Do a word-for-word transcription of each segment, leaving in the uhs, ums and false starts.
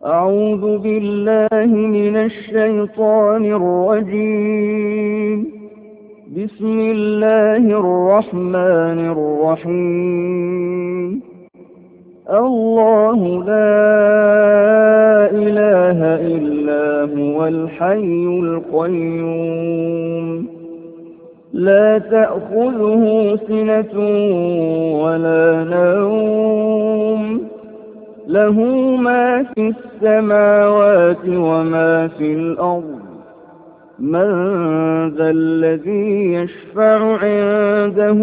أعوذ بالله من الشيطان الرجيم. بسم الله الرحمن الرحيم. الله لا إله إلا هو الحي القيوم لا تأخذه سنة ولا نوم له ما في السماوات وما في الأرض من ذا الذي يشفع عنده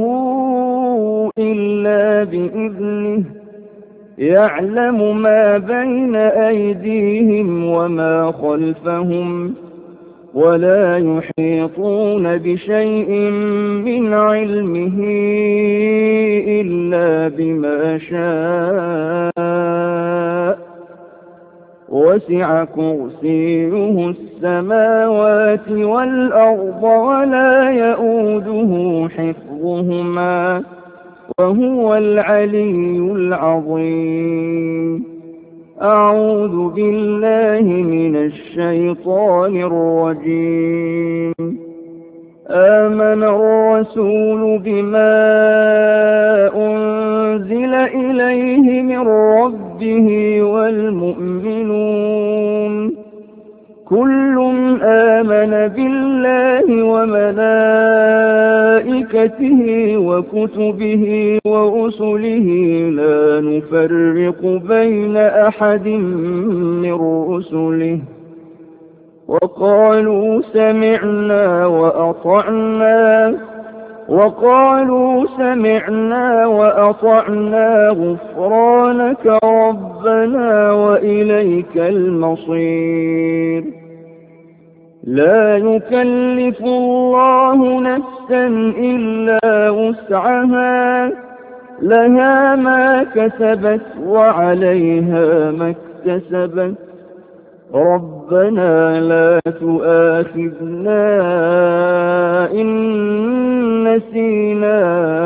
إلا بإذنه يعلم ما بين أيديهم وما خلفهم ولا يحيطون بشيء من علمه إلا بما شاء وسع كرسيه السماوات والأرض ولا يئوده حفظهما وهو العلي العظيم. أعوذ بالله من الشيطان الرجيم. آمن الرسول بما أنزل إليه من ربه والمؤمنون كل آمن بالله وملائكته وكتبه ورسله لا نفرق بين أحد من رسله وقالوا سمعنا وأطعنا وقالوا سمعنا وأطعنا غفرانك ربنا وإليك المصير. لا يكلف الله نفسا إلا وسعها لها ما كسبت وعليها ما اكتسبت ربنا لا تؤاخذنا إن نسينا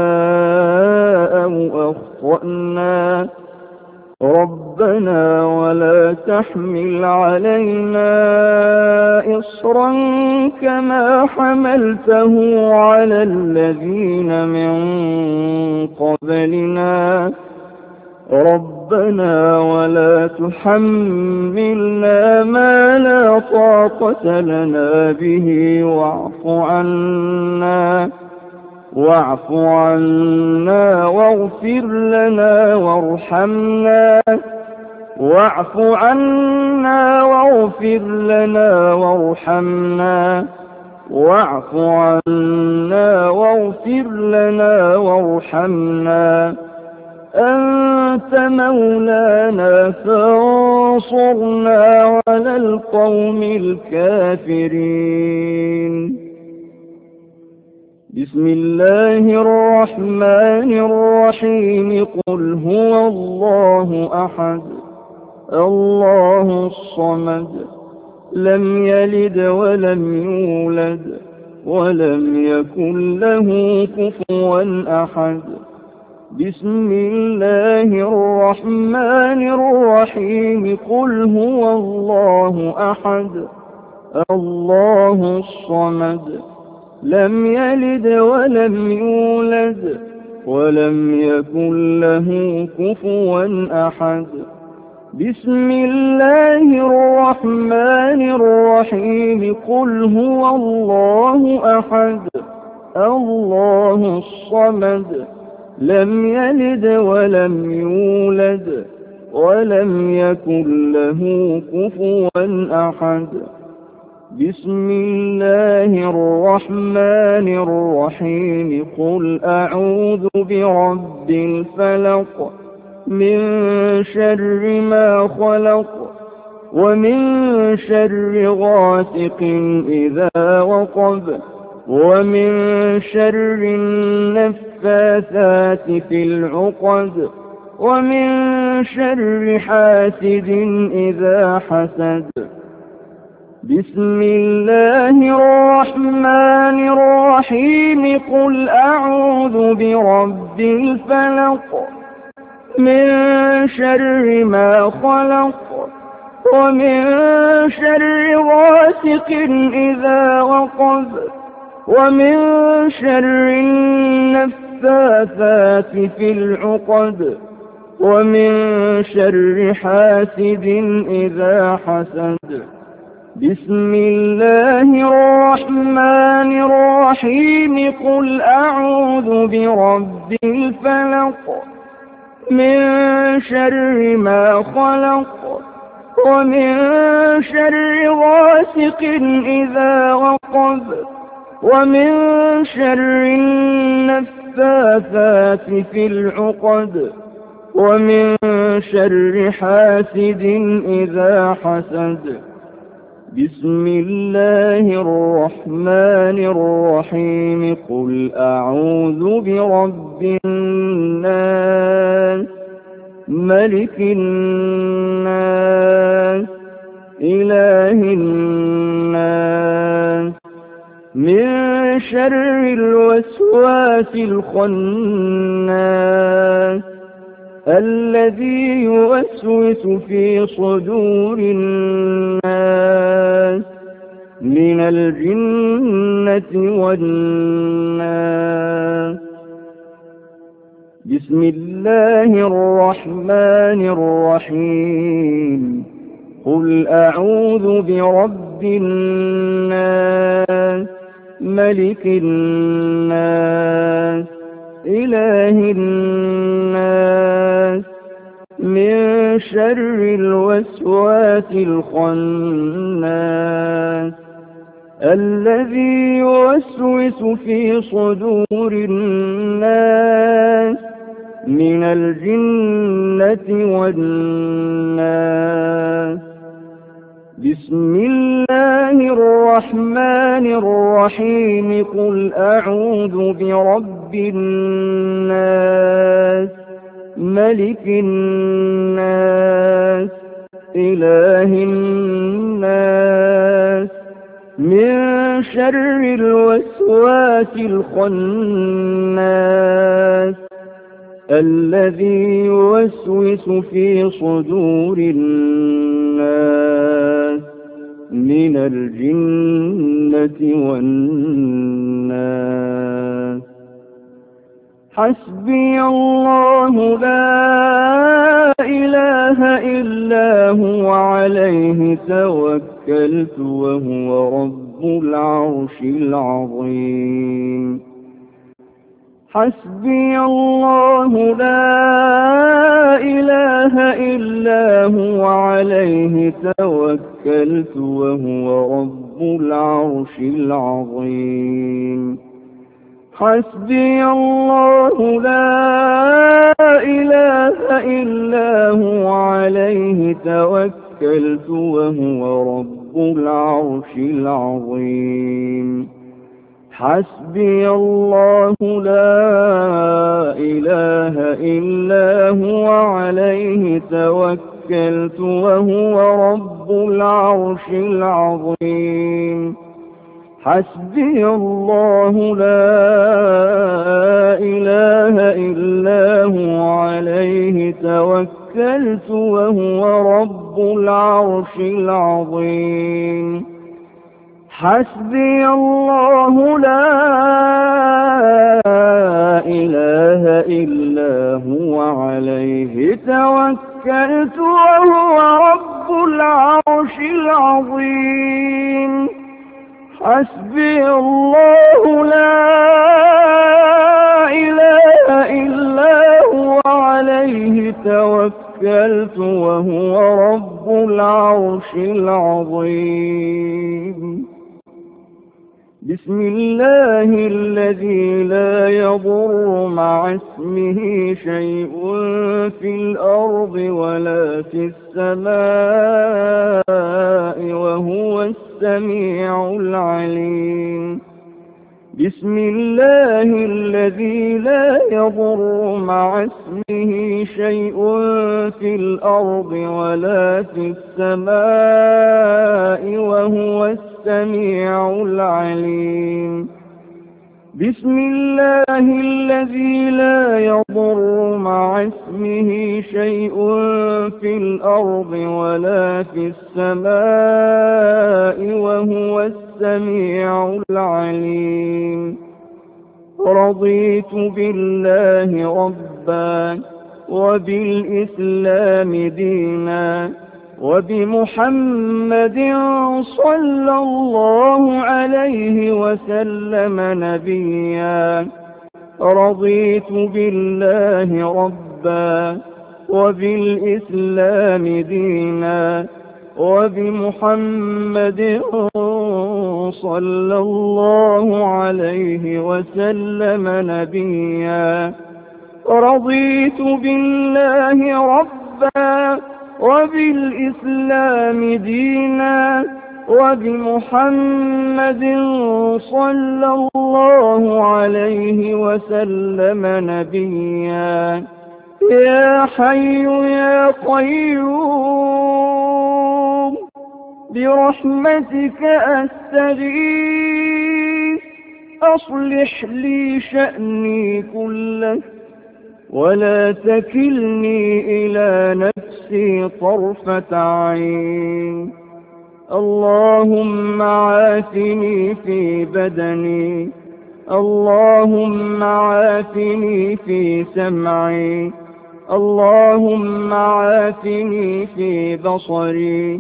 أو أخطأنا ربنا ولا تحمل علينا إصرا كما حملته على الذين من قبلنا ربنا ولا تحملنا ما لا طاقة لنا به واعف عنا واعف عنا واغفر لنا وارحمنا واعف عنا واغفر لنا وارحمنا واعف عنا واغفر لنا وارحمنا أنت مولانا فانصرنا على القوم الكافرين. بسم الله الرحمن الرحيم. قل هو الله أحد الله الصمد لم يلد ولم يولد ولم يكن له كفوا أحد. بسم الله الرحمن الرحيم. قل هو الله أحد الله الصمد لم يلد ولم يولد ولم يكن له كفوا أحد. بسم الله الرحمن الرحيم. قل هو الله أحد الله الصمد لم يلد ولم يولد ولم يكن له كفوا أحد. بسم الله الرحمن الرحيم. قل أعوذ برب الفلق من شر ما خلق ومن شر غاسق إذا وقب ومن شر النفاثات في العقد ومن شر حاسد إذا حسد. بسم الله الرحمن الرحيم. قل أعوذ برب الفلق من شر ما خلق ومن شر غاسق إذا وقب ومن شر النفاثات في العقد ومن شر حاسد إذا حسد. بسم الله الرحمن الرحيم. قل أعوذ برب الفلق من شر ما خلق ومن شر غاسق إذا وقب ومن شر النفاثات في العقد ومن شر حاسد إذا حسد. بسم الله الرحمن الرحيم. قل أعوذ برب الناس ملك الناس إله الناس من شر الوسواس الخناس الذي يوسوس في صدور الناس من الجنة والناس. بسم الله الرحمن الرحيم. قل أعوذ برب الناس ملك الناس إله الناس من شر الوسواس الخناس الذي يوسوس في صدور الناس من الجنة والناس. بسم الله الرحمن الرحيم. قل أعوذ برب الناس ملك الناس إله الناس من شر الوسواس الخناس الذي يوسوس في صدور الناس من الجنة والناس. حسبي الله لا إله إلا هو عليه توكلت وهو رب العرش العظيم. حسبي الله لا إله إلا هو عليه توكلت وهو رب العرش العظيم. حسبي الله لا إله إلا هو عليه توكلت وهو رب العرش العظيم. حسبي الله لا إله إلا هو عليه توكلت وهو رب العرش العظيم. حسبي الله لا إله إلا هو عليه توكلت وهو رب العرش العظيم. حسبي الله لا إله إلا هو عليه توكلت وهو رب العرش العظيم. حسبي الله لا إله إلا هو عليه توكلت وهو رب العرش العظيم. بسم الله الذي لا يضر مع اسمه شيء في الأرض ولا في السماء وهو السميع العليم. بسم الله الذي لا يضر مع اسمه شيء في الأرض ولا في السماء وهو السميع العليم. بسم الله الذي لا يضر مع اسمه شيء في الأرض ولا في السماء وهو السميع العليم. رضيت بالله ربا وبالإسلام دينا وبمحمد صلى الله عليه وسلم نبيا. رضيت بالله ربا وبالإسلام دينا وبمحمد صلى الله عليه وسلم نبيا. رضيت بالله ربا وبالإسلام دينا وبمحمد صلى الله عليه وسلم نبيا. يا حي يا قيوم برحمتك أستغيث، أصلح لي شأني كله ولا تكلني إلى نفسي طرفة عين. اللهم عافني في بدني، اللهم عافني في سمعي، اللهم عافني في بصري.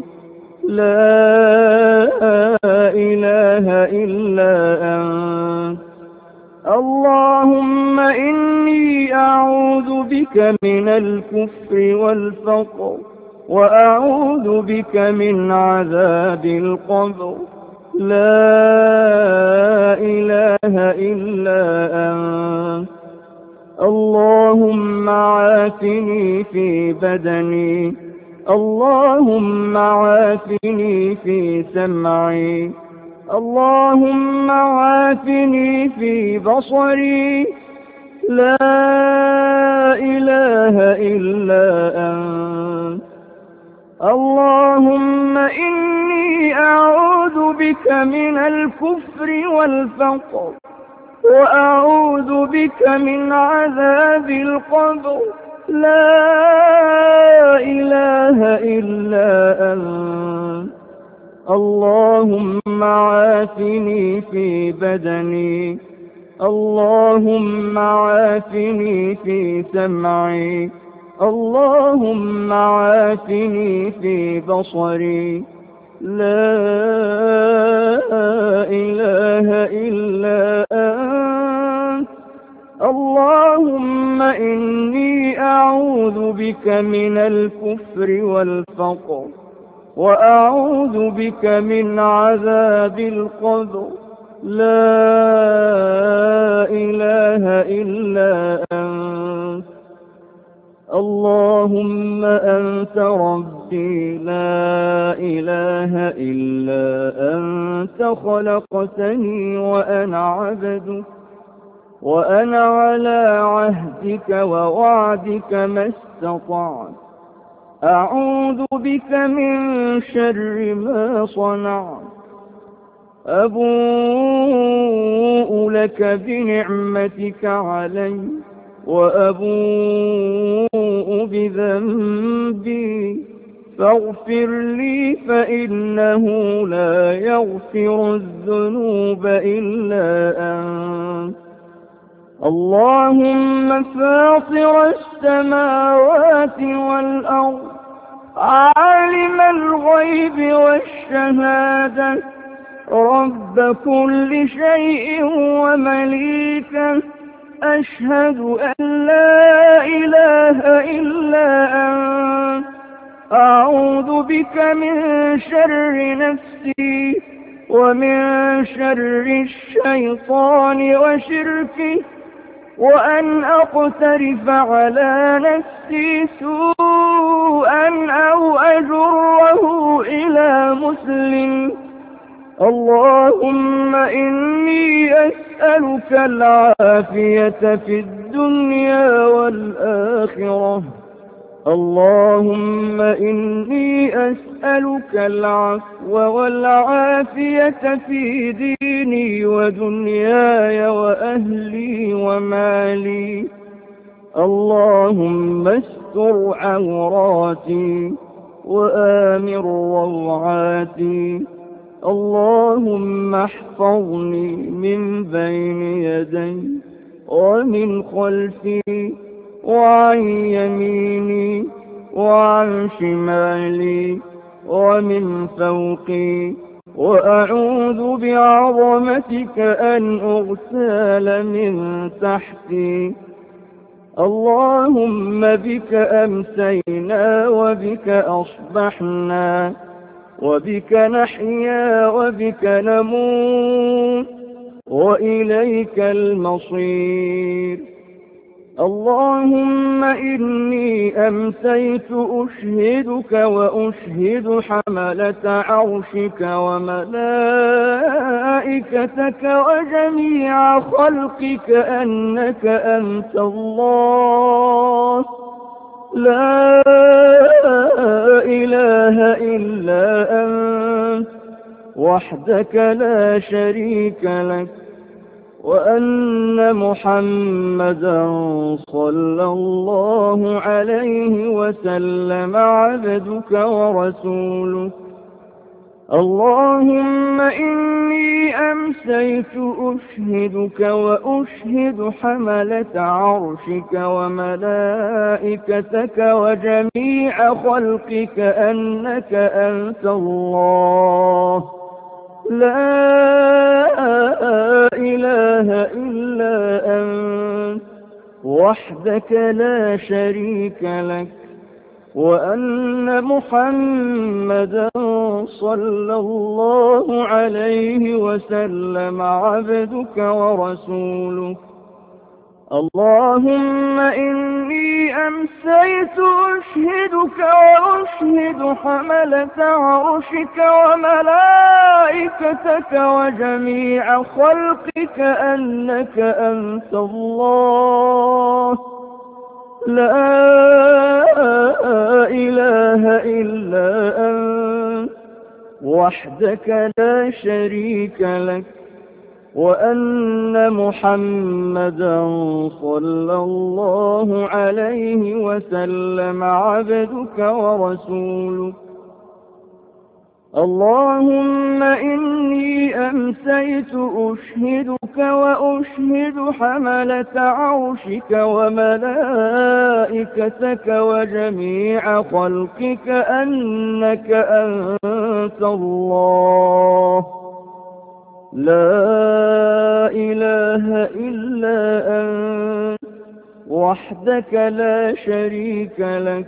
لا إله إلا أنت. اللهم إني أعوذ بك من الكفر والفقر وأعوذ بك من عذاب القبر. لا إله إلا أنت. اللهم عافني في بدني، اللهم عافني في سمعي، اللهم عافني في بصري. لا إله إلا أنت. اللهم إني أعوذ بك من الكفر والفقر وأعوذ بك من عذاب القبر. لا إله إلا أنت. اللهم عافني في بدني، اللهم عافني في سمعي، اللهم عافني في بصري. لا إله إلا أنت. اللهم إني أعوذ بك من الكفر والفقر وأعوذ بك من عذاب القبر. لا إله إلا أنت. اللهم أنت ربي لا إله إلا أنت. خلقتني وأنا عبدك وأنا على عهدك ووعدك ما استطعت. أعوذ بك من شر ما صنعت. أبوء لك بنعمتك علي وأبوء بذنبي فاغفر لي فإنه لا يغفر الذنوب إلا أنت. اللهم فاطر السماوات والأرض عالم الغيب والشهادة رب كل شيء ومليكه، أشهد أن لا إله إلا أنت. أعوذ بك من شر نفسي ومن شر الشيطان وشركه وأن أقترف على نفسي سوءا أو أجره إلى مسلم. اللهم إني أسألك العافية في الدنيا والآخرة اللهم إني أسألك العفو والعافية في ديني ودنياي وأهلي ومالي. اللهم استر عوراتي وآمن روعاتي. اللهم احفظني من بين يدي ومن خلفي وعن يميني وعن شمالي ومن فوقي، وأعوذ بعظمتك أن أغتال من تحتي. اللهم بك أمسينا وبك أصبحنا وبك نحيا وبك نموت وإليك المصير. اللهم إني أمسيت أشهدك وأشهد حملة عرشك وملائكتك وجميع خلقك أنك أنت الله لا إله إلا أنت وحدك لا شريك لك، وأن محمدا صلى الله عليه وسلم عبدك ورسولك. اللهم إني أمسيت أشهدك وأشهد حملة عرشك وملائكتك وجميع خلقك أنك أنت الله لا إله إلا أنت وحدك لا شريك لك، وأن محمدا صلى الله عليه وسلم عبدك ورسولك. اللهم إني أمسيت أشهدك وأشهد حملة عرشك وملائكتك وجميع خلقك أنك أنت الله لا إله إلا أنت وحدك لا شريك لك، وأن محمدا صلى الله عليه وسلم عبدك ورسولك. اللهم إني أمسيت أشهدك وأشهد حملة عرشك وملائكتك وجميع خلقك أنك أنت الله لا إله إلا أنت وحدك لا شريك لك،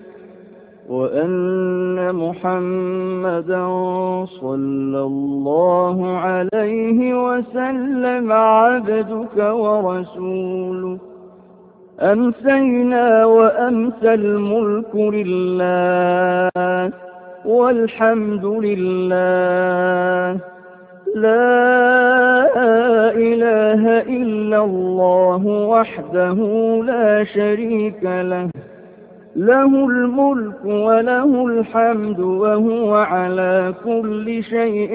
وأن محمدا صلى الله عليه وسلم عبدك ورسولك. أمسينا وأمسى الملك لله والحمد لله لا إله إلا الله وحده لا شريك له، له الملك وله الحمد وهو على كل شيء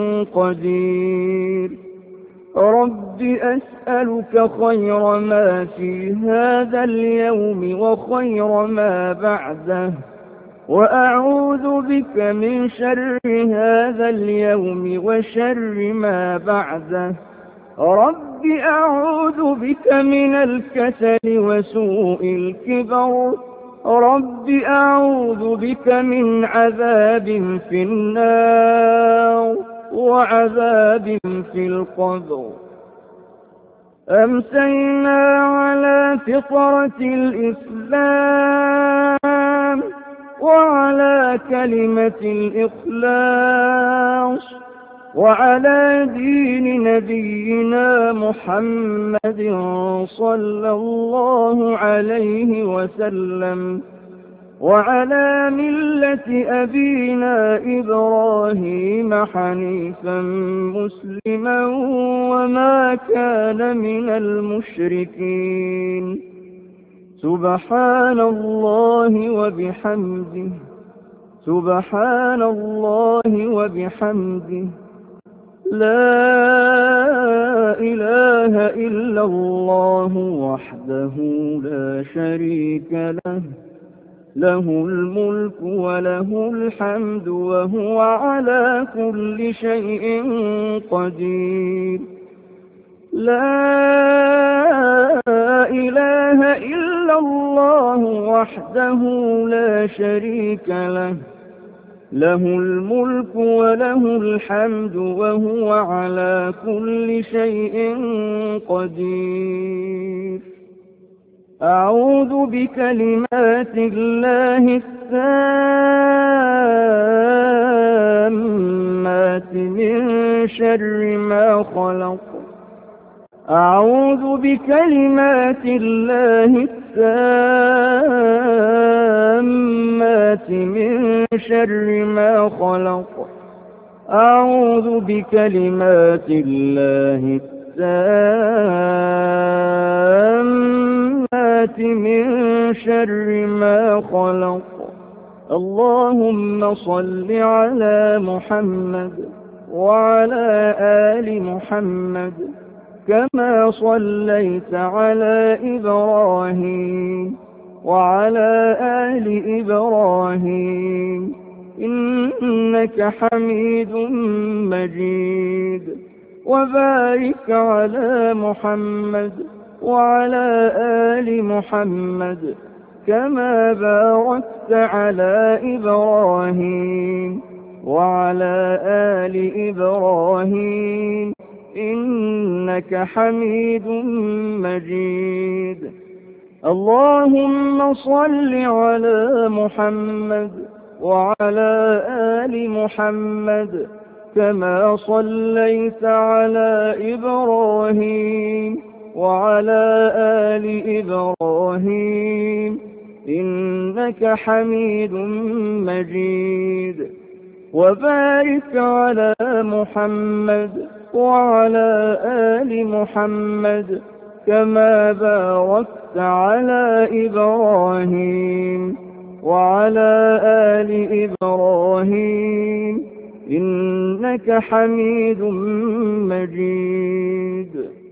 قدير. رب أسألك خير ما في هذا اليوم وخير ما بعده، وأعوذ بك من شر هذا اليوم وشر ما بعده. رب أعوذ بك من الكسل وسوء الكبر. رب أعوذ بك من عذاب في النار وعذاب في القبر. أمسينا على فطرة الإسلام وعلى كلمة الإخلاص وعلى دين نبينا محمد صلى الله عليه وسلم وعلى ملة أبينا إبراهيم حنيفا مسلما وما كان من المشركين. سبحان الله وبحمده سبحان الله وبحمده لا إله إلا الله وحده لا شريك له له الملك وله الحمد وهو على كل شيء قدير لا إله إلا الله وحده لا شريك له له الملك وله الحمد وهو على كل شيء قدير أعوذ بكلمات الله التامات من شر ما خلق أعوذ بكلمات الله التامات من شر ما خلق أعوذ بكلمات الله التامات من شر ما خلق اللهم صل على محمد وعلى آل محمد كما صليت على إبراهيم وعلى آل إبراهيم إنك حميد مجيد وبارك على محمد وعلى آل محمد كما باركت على إبراهيم وعلى آل إبراهيم إنك حميد مجيد اللهم صل على محمد وعلى آل محمد كما صليت على إبراهيم وعلى آل إبراهيم إنك حميد مجيد وبارك على محمد وعلى آل محمد كما باركت على إبراهيم وعلى آل إبراهيم إنك حميد مجيد